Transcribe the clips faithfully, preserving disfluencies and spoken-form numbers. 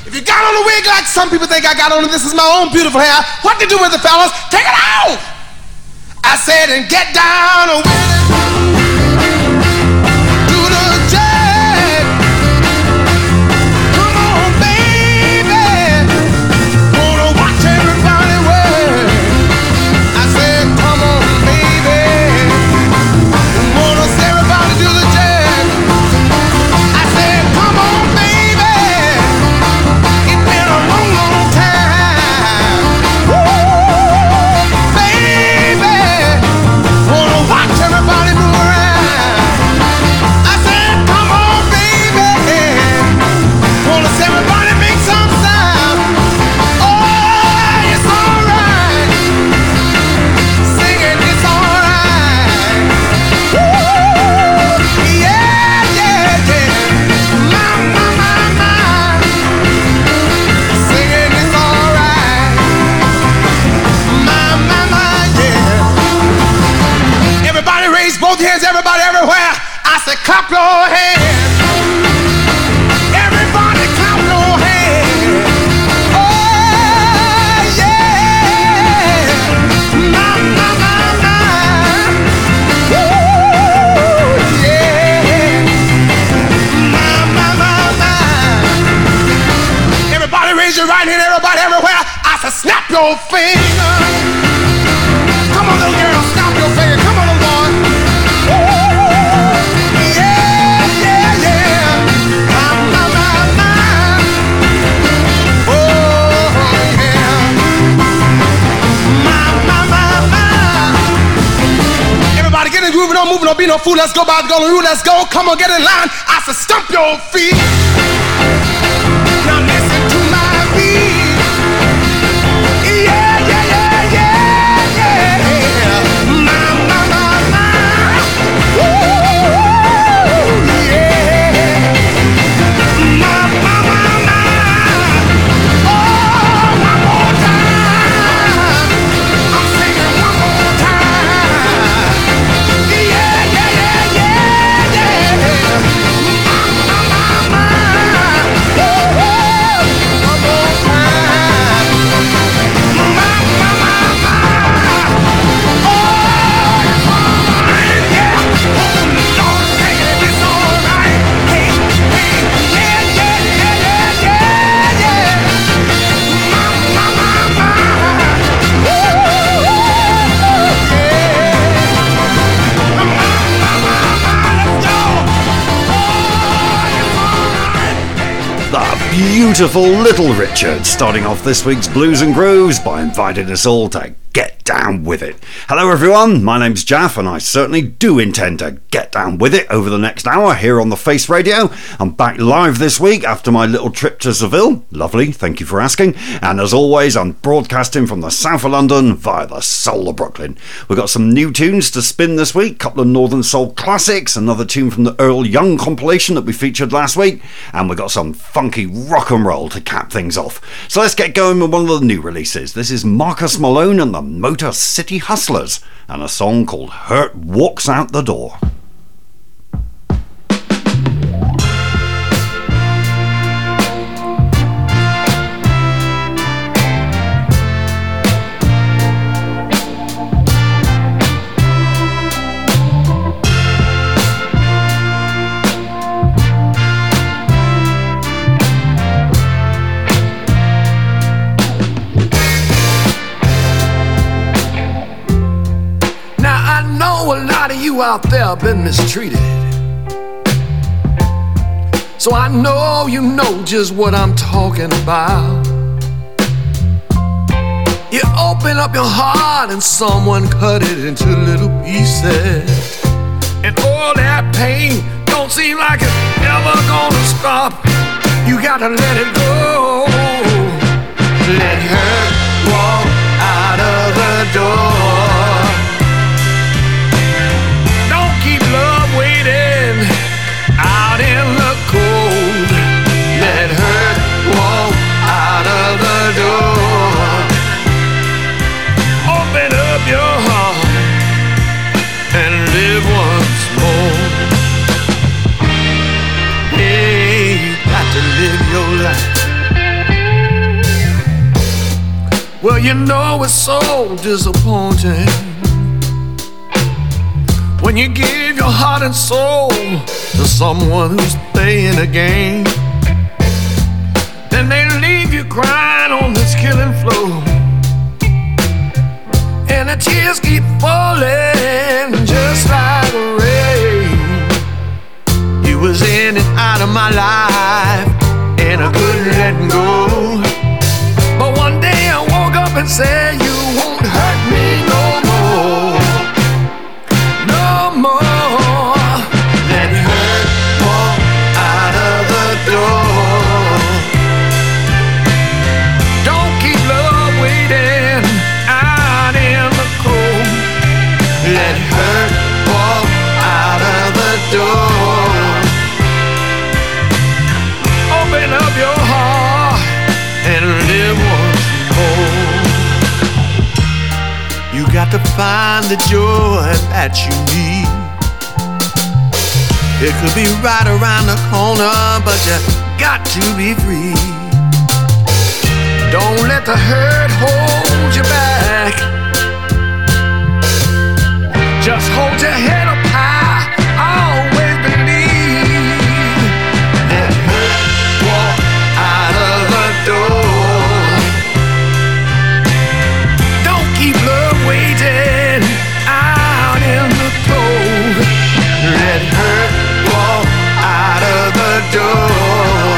If you got on a wig like some people think I got on it, this is my own beautiful hair. What to do with it, fellas? Take it off! I said, and get down with it. Do the jag. Come on, baby. Wanna watch everybody work. I said, come on, baby. Wanna see everybody do the jag. I said, come on, baby. It's been a long, long time. Woo, baby. Wanna watch everybody move around. I said, come on, baby. Wanna see everybody make some sound. Oh, it's alright. Singing, it's alright. Woo, yeah, yeah, yeah. My, my, my, my. Singing, it's alright. My, my, my, yeah. Everybody raise both hands, everybody everywhere. I said, clap your hands. Everybody clap your hands. Oh, yeah. My, my, my, my. Woo, yeah. My, my, my, my. Everybody raise your right hand, everybody everywhere. I said, snap your finger. Come on, little girl, snap your finger. Come on, little boy. Yeah, yeah, yeah. My, my, my, my. Oh, yeah. My, my, my, my. Everybody get in groove, don't move, don't be no fool. Let's go by the golden rule, let's go. Come on, get in line. I said, stomp your feet. Now listen to my beat. Yeah, yeah, yeah, yeah, yeah. My, my, my, my. Woo, yeah. My, my, my, my. Oh, one more time. I'm singing one more time. Yeah, yeah, yeah, yeah, yeah. My, my, my, my. Woo, one more time. My, my, my, my. Oh, it's alright, yeah. Oh, Lord, take it, it's alright. Hey, hey, yeah, yeah, yeah, yeah, yeah, yeah. My, my, my, my. Woo, yeah. My, my, my, my, let's go. Oh, it's alright. The beautiful Little Richard starting off this week's Blues and Grooves by inviting us all to get down with it. Hello everyone, my name's Jaff and I certainly do intend to get down with it over the next hour here on the Face Radio. I'm back live this week after my little trip to Seville. Lovely, thank you for asking. And as always, I'm broadcasting from the south of London via the soul of Brooklyn. We've got some new tunes to spin this week, couple of Northern Soul classics, another tune from the Earl Young compilation that we featured last week, and we've got some funky rock and roll to cap things off. So let's get going with one of the new releases. This is Marcus Malone and the Motor City Hustlers and a song called Hurt Walks Out the Door. You out there have been mistreated, so I know you know just what I'm talking about. You open up your heart and someone cut it into little pieces, and all that pain don't seem like it's ever gonna stop. You gotta let it go. Let her walk out of the door. Love waiting out in the cold. Let her walk out of the door. Open up your heart and live once more. Hey, you got to live your life. Well, you know it's so disappointing when you give your heart and soul to someone who's playing a game. Then they leave you crying on this killing floor, and the tears keep falling just like rain. You was in and out of my life, and I couldn't let go. But one day I woke up and said, you won't hurt me no more, no more. Let hurt walk out of the door. Don't keep love waiting out in the cold. Let hurt walk out of the door. Open up your heart and live once more. You got to find the joy that you need. It could be right around the corner, but you got to be free. Don't let the hurt hold you back. Just hold your head up high, always believe. Let hurt walk out of the door. Don't keep love waiting out in the cold. Let hurt walk out of the door.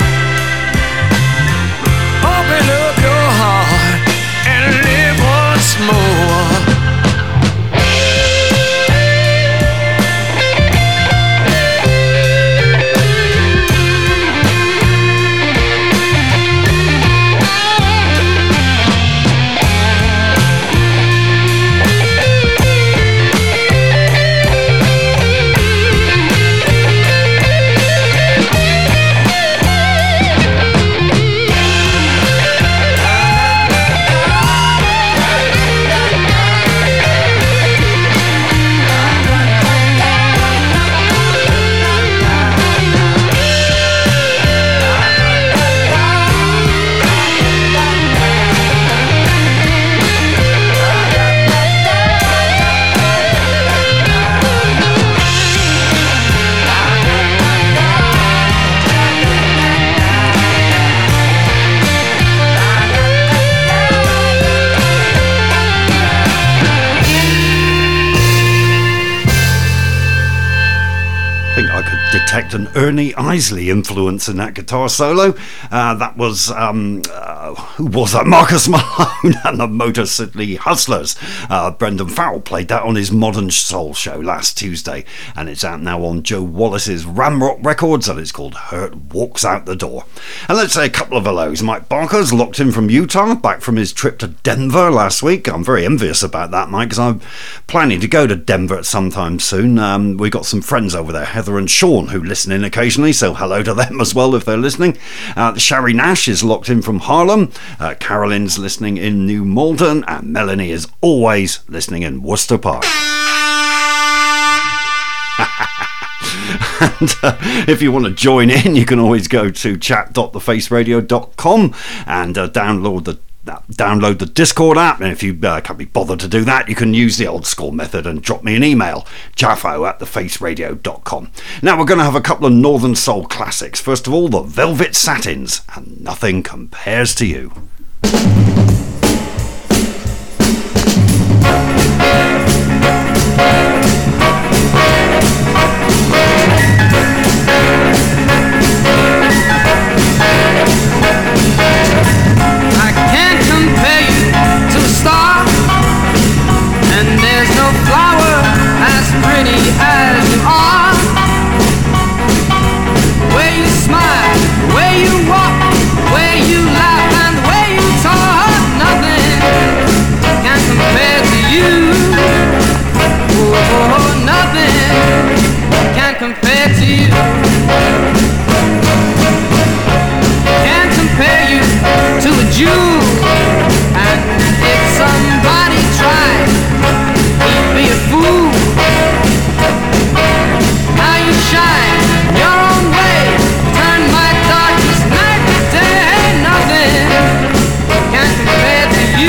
Open up your heart and live once more. Detect an Ernie Isley influence in that guitar solo. Uh, that was, um, uh, who was that? Marcus Malone and the Motor City Hustlers. Uh, Brendan Farrell played that on his Modern Soul show last Tuesday, and it's out now on Joe Wallace's Ramrock Records, and it's called Hurt Walks Out the Door. And let's say a couple of hellos. Mike Barker's locked in from Utah, back from his trip to Denver last week. I'm very envious about that, Mike, because I'm planning to go to Denver at some time soon. Um, we got some friends over there, Heather and Sean, who listen in occasionally, so hello to them as well if they're listening. Uh, Sherry Nash is locked in from Harlem. Uh, Carolyn's listening in New Malden, and Melanie is always listening in Worcester Park. And uh, if you want to join in, you can always go to chat dot the face radio dot com and uh, download the Uh, download the Discord app, and if you uh, can't be bothered to do that, you can use the old school method and drop me an email, jaffo at the face radio dot com. Now we're going to have a couple of Northern Soul classics. First of all, the Velvet Satins and Nothing Compares to You. Your own way, turn my darkness night to day. Nothing can compare to you.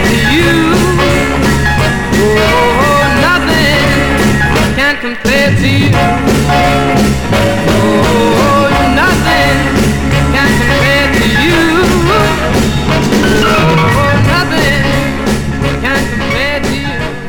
to you. Oh, nothing can compare to you. Oh, nothing can compare to you. Oh, nothing can compare to you.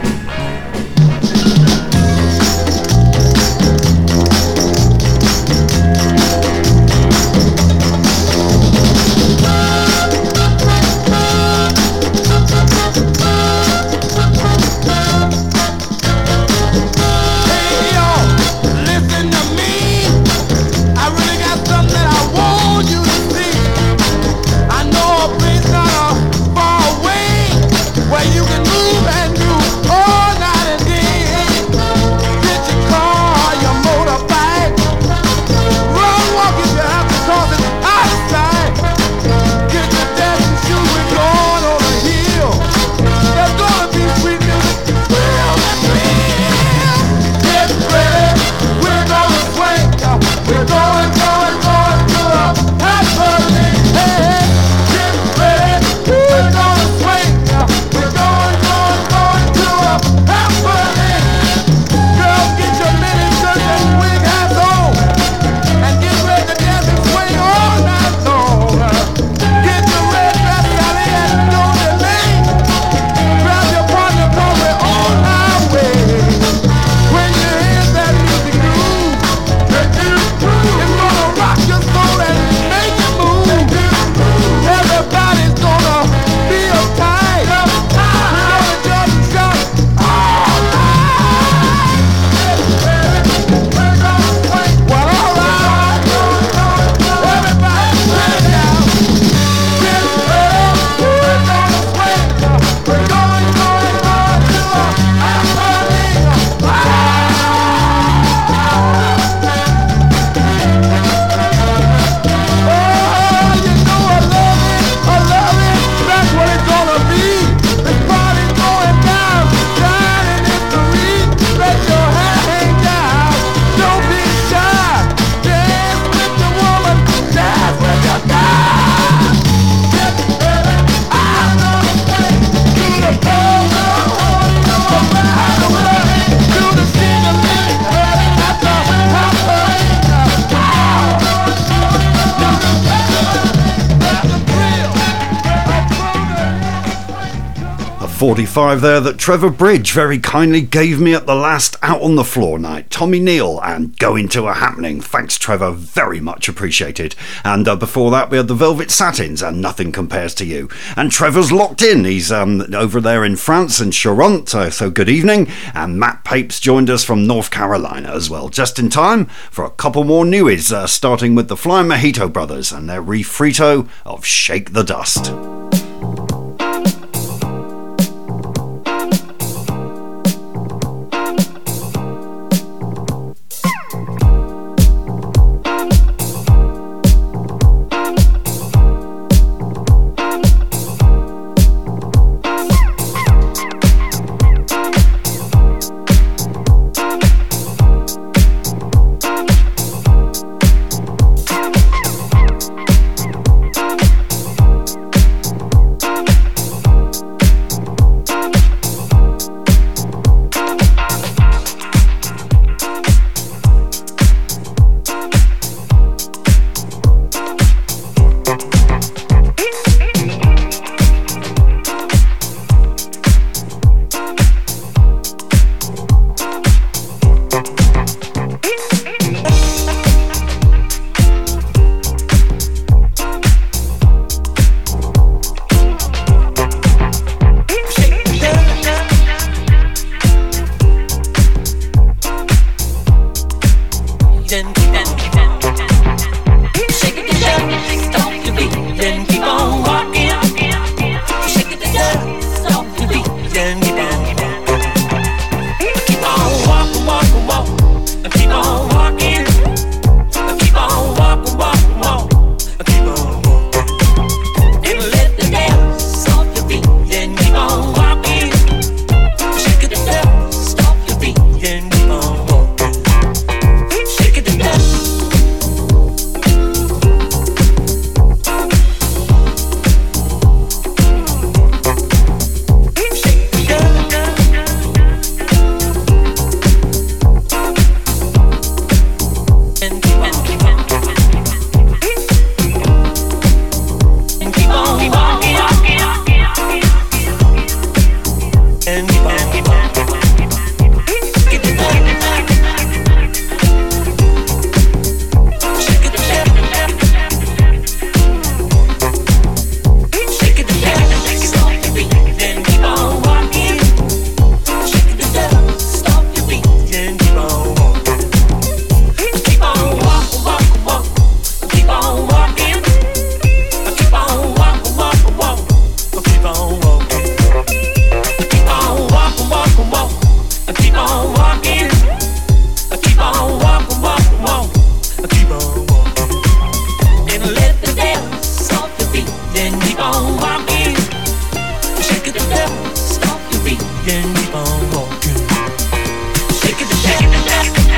forty-five there that Trevor Bridge very kindly gave me at the last Out on the Floor night. Tommy Neal and Going to a Happening. Thanks, Trevor, very much appreciated. And uh, before that we had the Velvet Satins and Nothing Compares to You. And Trevor's locked in. He's um, over there in France and Charente, uh, so good evening. And Matt Papes joined us from North Carolina as well, just in time for a couple more newies, uh, starting with the Flying Mojito Brothers and their refrito of Shake the Dust. never stop your feet and keep on walking. Shake it, shake it, shake it.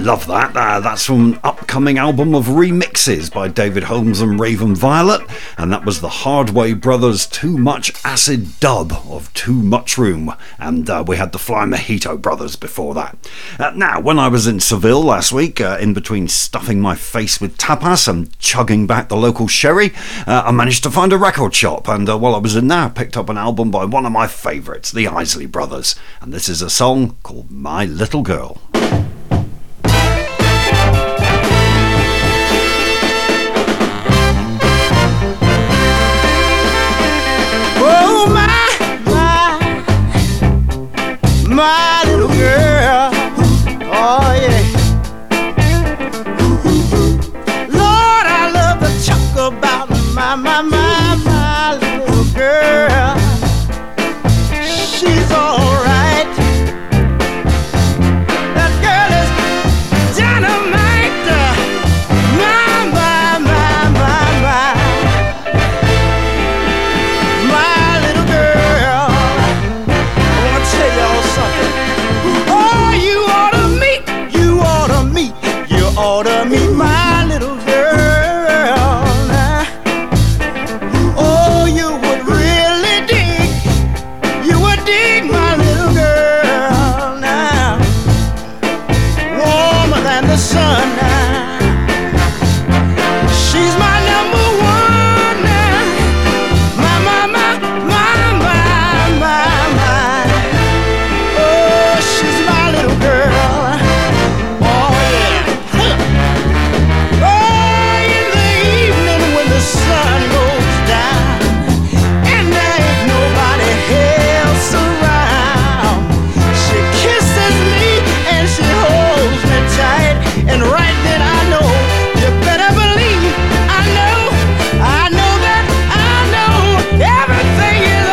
love that. Uh, that's from an upcoming album of remixes by David Holmes and Raven Violet, and that was the Hardway Brothers' Too Much Acid dub of Too Much Room, and uh, we had the Fly Mojito Brothers before that. Uh, now, when I was in Seville last week, uh, in between stuffing my face with tapas and chugging back the local sherry, uh, I managed to find a record shop, and uh, while I was in there, I picked up an album by one of my favourites, the Isley Brothers, and this is a song called My Little Girl. Oh my, my, my little girl. Oh yeah. Lord, I love to talk about my, my, my, my little girl. She's alright. That girl is dynamite. My, my, my, my, my. My little girl, I wanna tell y'all something. Oh, you ought to meet, you ought to meet, you ought to meet my little girl. Now, oh, you would really dig, you would dig my little girl now. Warmer than the sun now. She's my number one now. My, my, my, my, my, my, my. Oh, she's my little girl. Oh, yeah. Huh. Oh, in the evening when the sun goes down and there ain't nobody else around, she kisses me and she holds me tight, and right then I know, you better believe I know, I know that I know everything is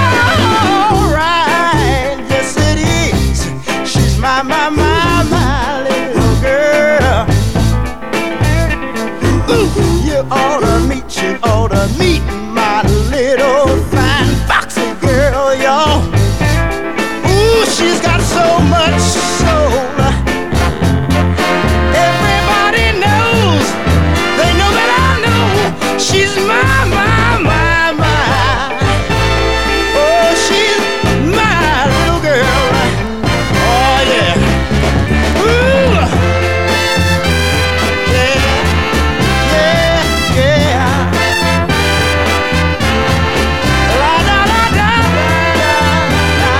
alright. Yes, it is. She's my, my, my, my little girl. Ooh, you ought to meet, you ought to meet my little fine foxy girl, y'all. Ooh, she's got so much soul. Everybody knows, they know that I know she's my, my, my, my. Oh, she's my little girl. Oh, yeah. Ooh. Yeah, yeah, yeah. La, da, da, da, da, da.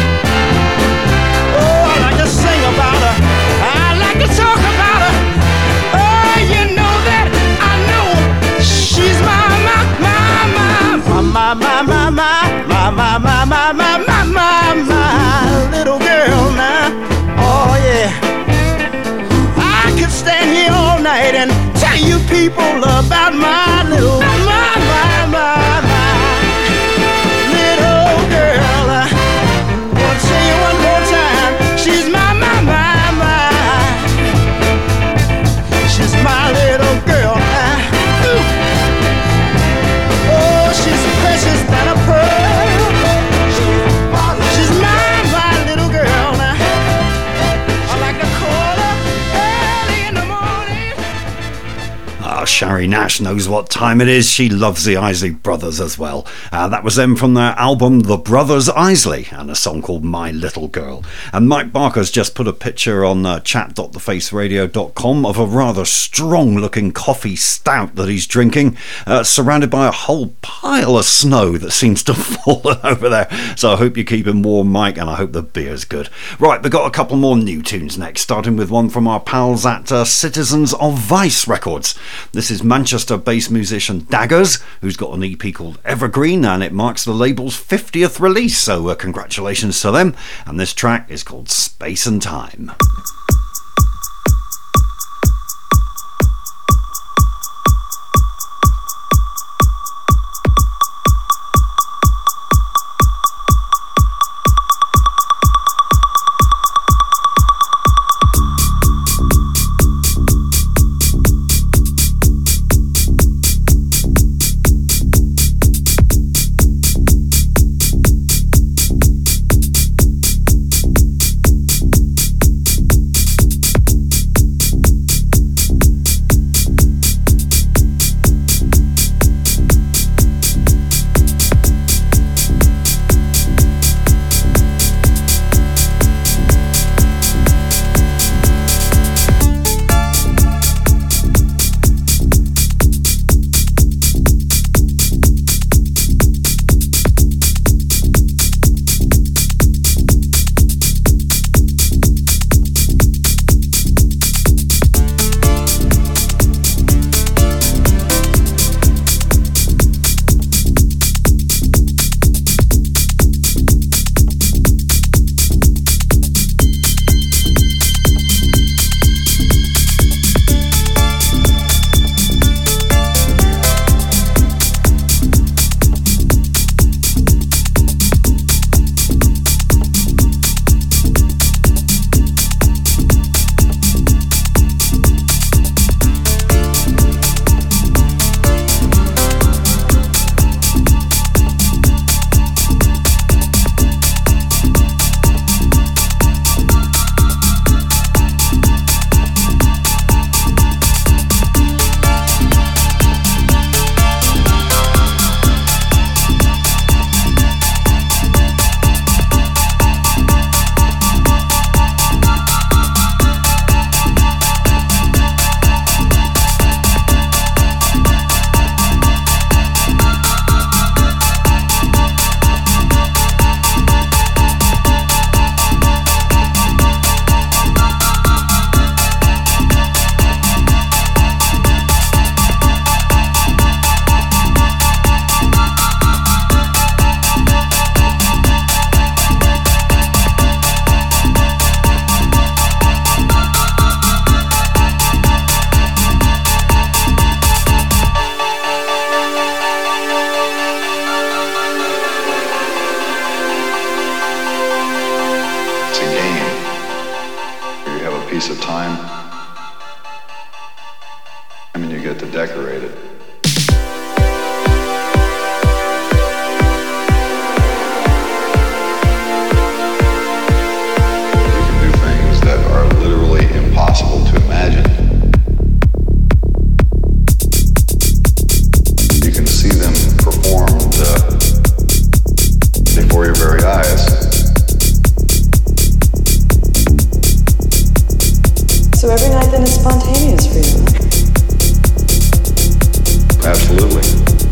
Oh, I like to sing about her. I like to talk about her. Oh, you know that I know she's my, my, my, my, my, my, my, my, my, my, my, my, my, my, my little girl now. Oh yeah. I could stand here all night and tell you people about my little, my, my, my, my little girl. I wanna tell you one more time, she's my, my, my, my. She's my little girl now. Ooh. Oh, she's precious than a pearl. She's my, my little girl now. I like to call her early in the morning. Ah, Shari Nash knows what time it is. She loves the Isley Brothers as well. Uh, that was them from their album The Brothers Isley, and a song called My Little Girl. And Mike Barker's just put a picture on uh, chat dot the face radio dot com of a rather strong looking coffee stout that he's drinking, uh, surrounded by a whole pile of snow that seems to fall over there. So I hope you keep him warm, Mike, and I hope the beer's good. Right, we've got a couple more new tunes next, starting with one from our pals at uh, Citizens of Vice Records. This is Manchester-based musician Daggers, who's got an E P called Evergreen, and it marks the label's fiftieth release, so uh, congratulations to them. And this track is called Space and Time. piece of time, I mean, you get to decorate it. You can do things that are literally impossible to imagine. You can see them performed uh, before your very eyes. So every night then is spontaneous for you, huh? Absolutely.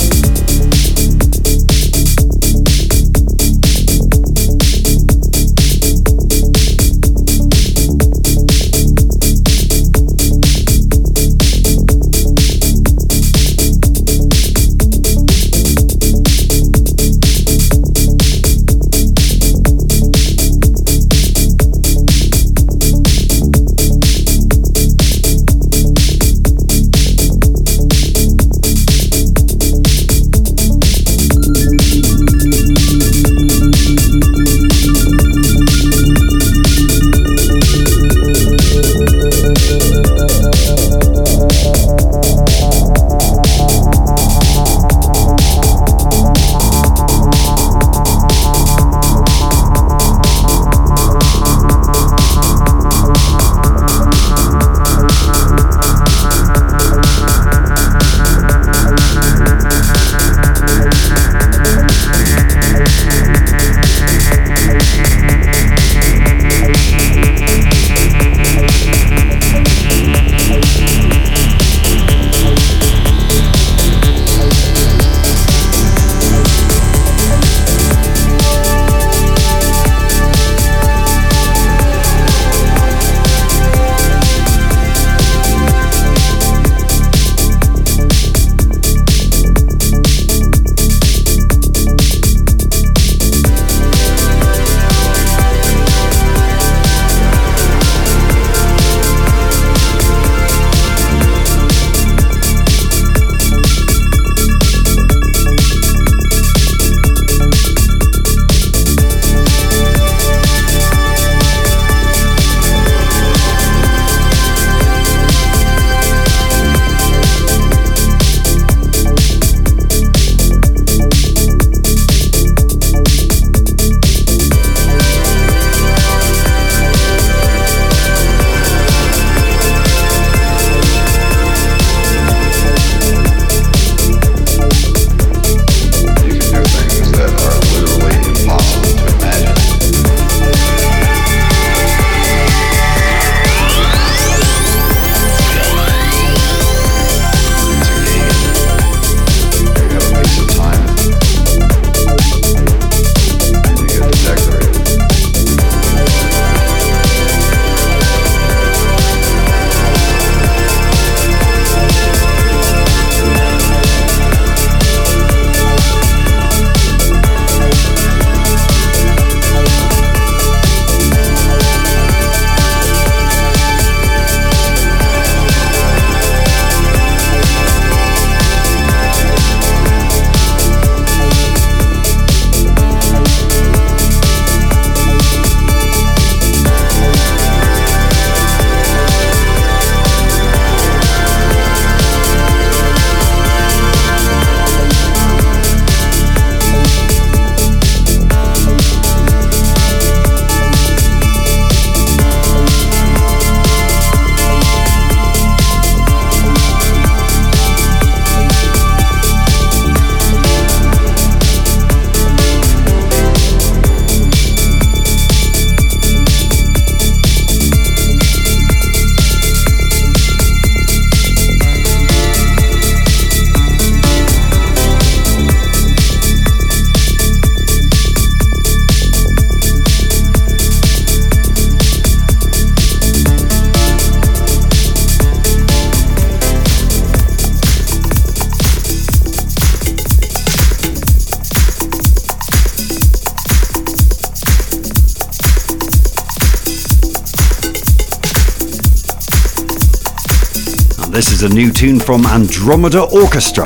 This is a new tune from Andromeda Orchestra.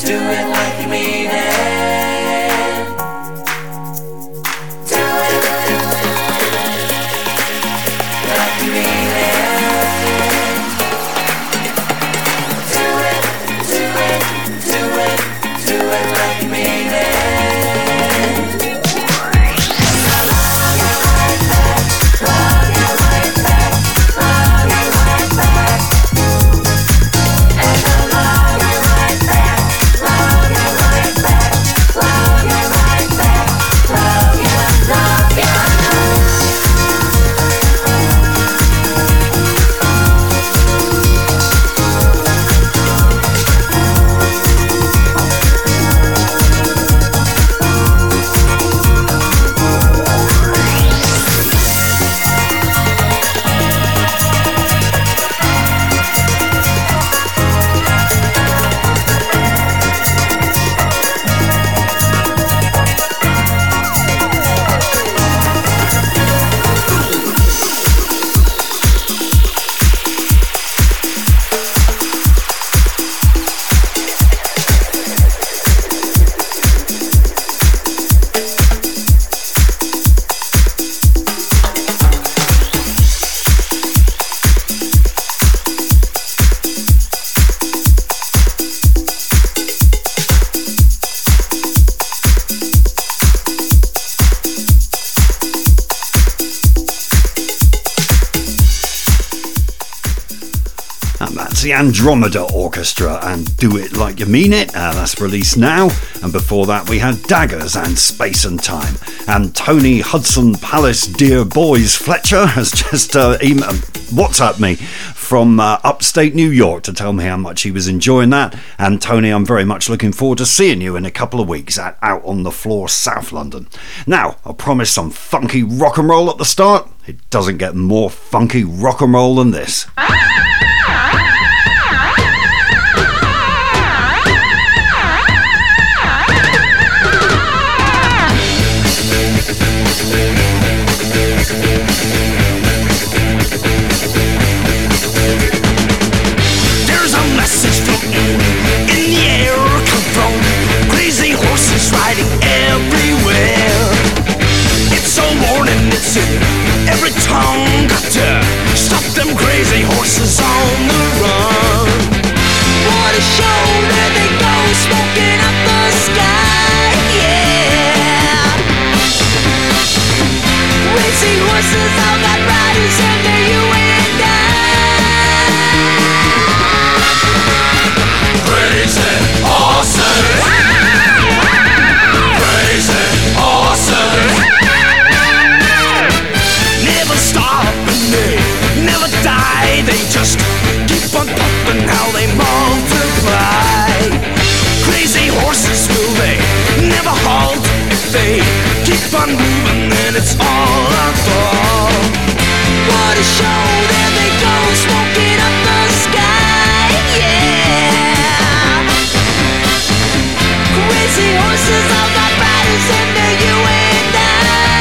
do it like you mean it. Do it like you mean it. Do it, do it, do it, do it like you mean it. The Andromeda Orchestra and Do It Like You Mean It, uh, that's released now. And before that we had Daggers and Space and Time. And Tony Hudson Palace Dear Boys Fletcher has just uh, email, WhatsApped me from uh, upstate New York to tell me how much he was enjoying that. And Tony, I'm very much looking forward to seeing you in a couple of weeks at Out on the Floor, South London. Now, I promised some funky rock and roll at the start. It doesn't get more funky rock and roll than this. There's a message floating in the air, come from crazy horses riding everywhere. It's a warning, it's in every tongue. Got to stop them crazy horses on the run. What a show, there they go, smoking up the sky, yeah. Crazy horses all got riders under you and I. Crazy horses, crazy horses, never stop and they never die. They just keep on pumping how they multiply. Crazy horses, will they never halt? If they keep on moving, then it's all our fault. What a show, there they go, smoking up the sky, yeah. Crazy horses all got riders under you and I.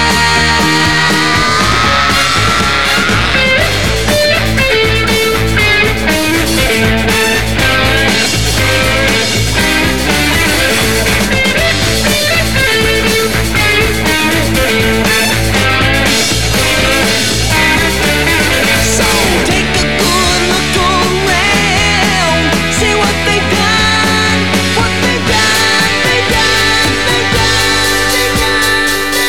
So take a good look around, see what they've done, what they've done, they've done, they've done, they've done, they've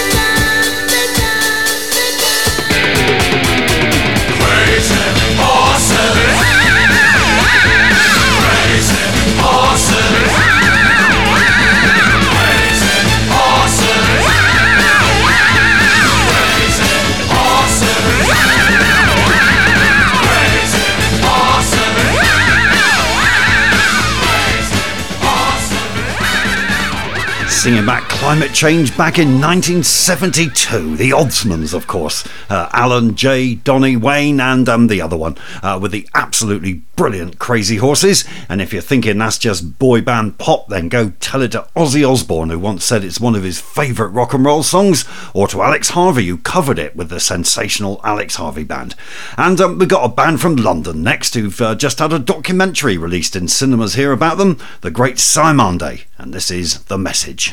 singing about climate change back in nineteen seventy-two. The Oddsmans, of course. Uh, Alan, Jay, Donny, Wayne, and um, the other one uh, with the absolutely brilliant Crazy Horses. And if you're thinking that's just boy band pop, then go tell it to Ozzy Osbourne, who once said it's one of his favourite rock and roll songs, or to Alex Harvey, who covered it with the sensational Alex Harvey Band. And um, we've got a band from London next who've uh, just had a documentary released in cinemas here about them, The Great Simande, and this is The Message.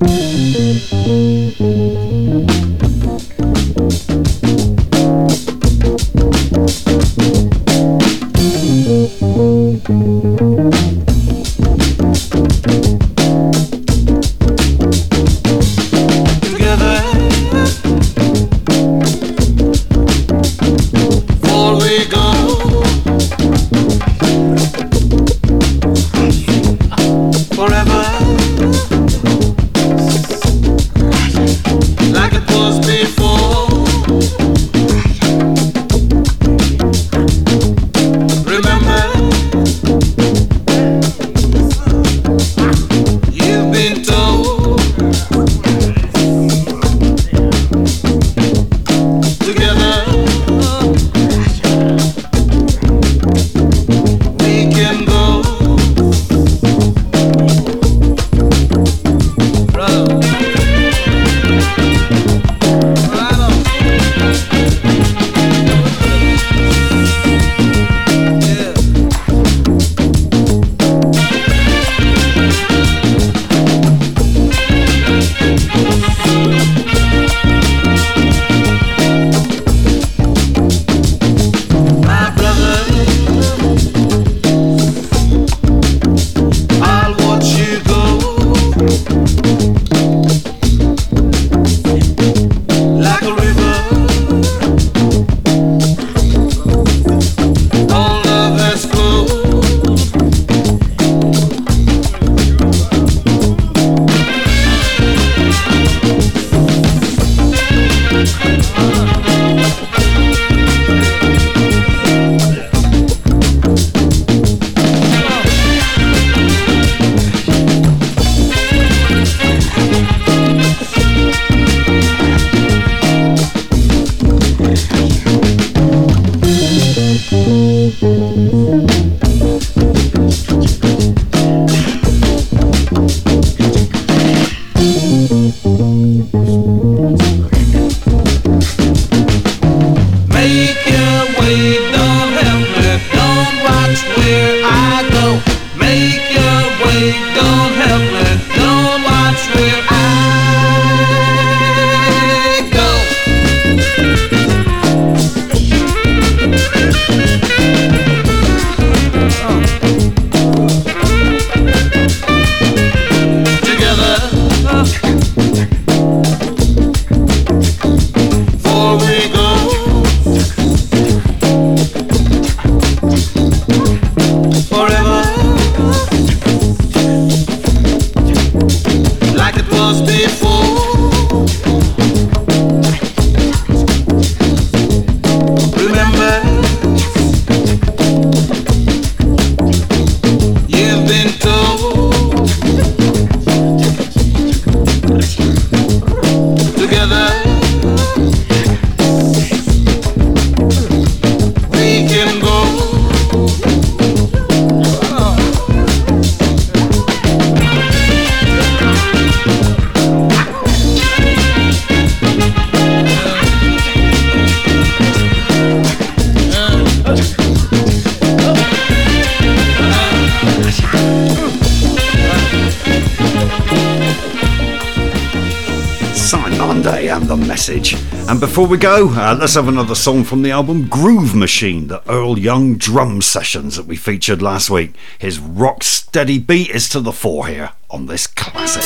And before we go, uh, let's have another song from the album Groove Machine, the Earl Young drum sessions that we featured last week. His rock steady beat is to the fore here on this classic.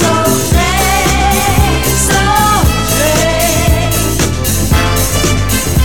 So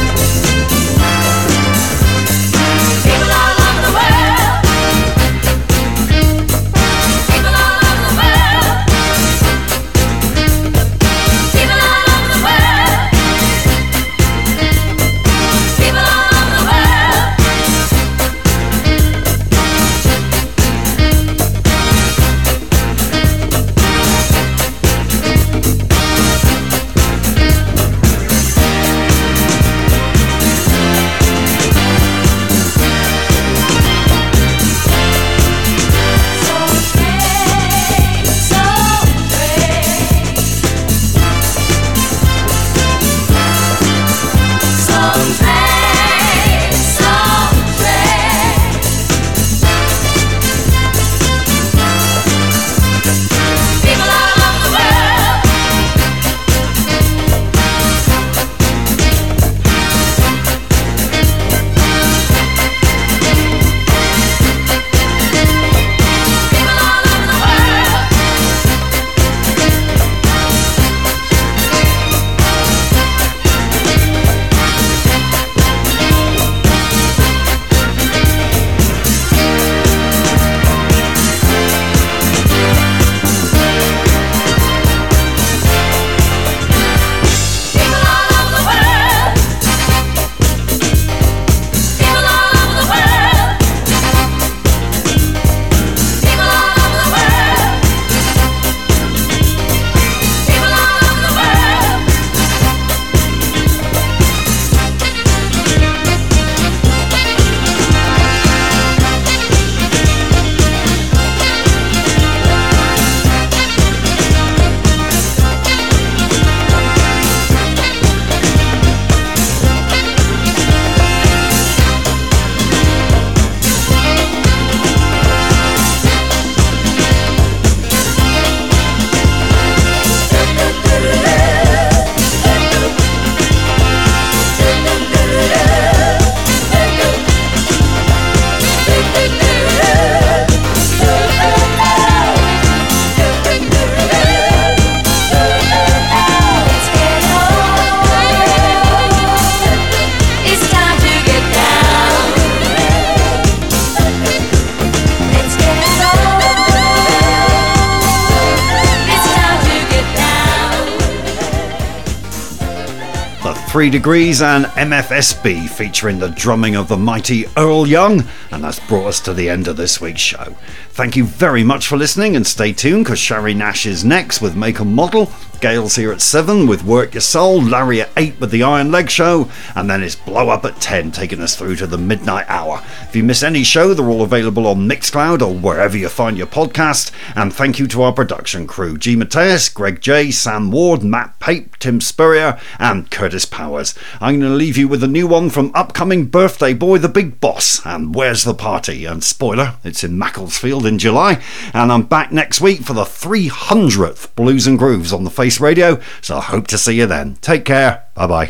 The Three Degrees and M F S B featuring the drumming of the mighty Earl Young, and that's brought us to the end of this week's show. Thank you very much for listening, and stay tuned because Shari Nash is next with Make a Model. Gail's here at seven with Work Your Soul, Larry at eight with the Iron Leg Show, and then it's Blow Up at ten, taking us through to the midnight hour. If you miss any show, they're all available on Mixcloud or wherever you find your podcast. And thank you to our production crew, G. Mateus, Greg J, Sam Ward, Matt Pape, Tim Spurrier, and Curtis Powers. I'm going to leave you with a new one from upcoming birthday boy, The Big Boss, and Where's the Party? And spoiler, it's in Macclesfield in July. And I'm back next week for the three hundredth Blues and Grooves on the Face Radio, so I hope to see you then. Take care. Bye bye.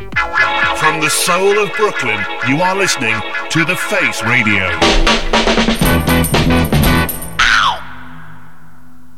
From the soul of Brooklyn, you are listening to The Face Radio.